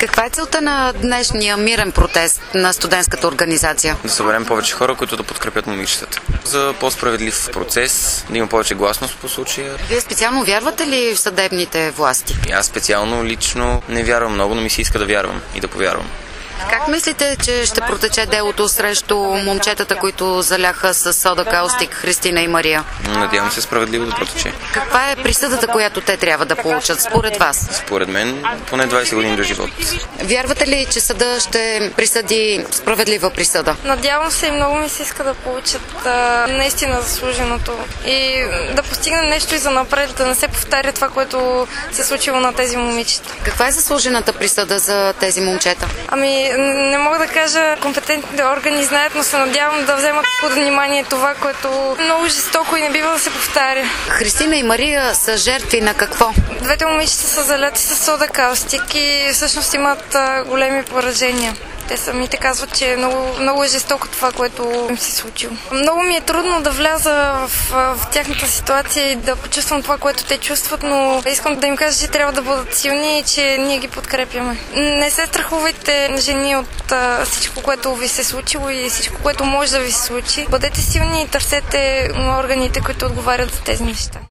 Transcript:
Каква е целта на днешния мирен протест на студентската организация? Да съберем повече хора, които да подкрепят момичетата. За по-справедлив процес, да има повече гласност по случая. Вие специално вярвате ли в съдебните власти? Аз специално лично не вярвам много, но ми се иска да вярвам и да повярвам. Как мислите, че ще протече делото срещу момчетата, които заляха с сода каустик Христина и Мария? Надявам се справедливо да протече. Каква е присъдата, която те трябва да получат според вас? Според мен поне 20 години до живот. Вярвате ли, че съда ще присъди справедлива присъда? Надявам се и много ми се иска да получат наистина заслуженото и да постигнем нещо и за напред, да не се повтаря това, което се случило на тези момичета. Каква е заслужената присъда за тези момчета? Не мога да кажа, компетентните органи знаят, но се надявам да вземат под внимание това, което е много жестоко и не бива да се повтаря. Христина и Мария са жертви на какво? Двете момичета са заляти с сода каустик и всъщност имат големи поражения. Те самите казват, че много е жестоко това, което им се случило. Много ми е трудно да вляза в тяхната ситуация и да почувствам това, което те чувстват, но искам да им кажа, че трябва да бъдат силни и че ние ги подкрепяме. Не се страхувайте, жени, от всичко, което ви се е случило и всичко, което може да ви се случи. Бъдете силни и търсете органите, които отговарят за тези неща.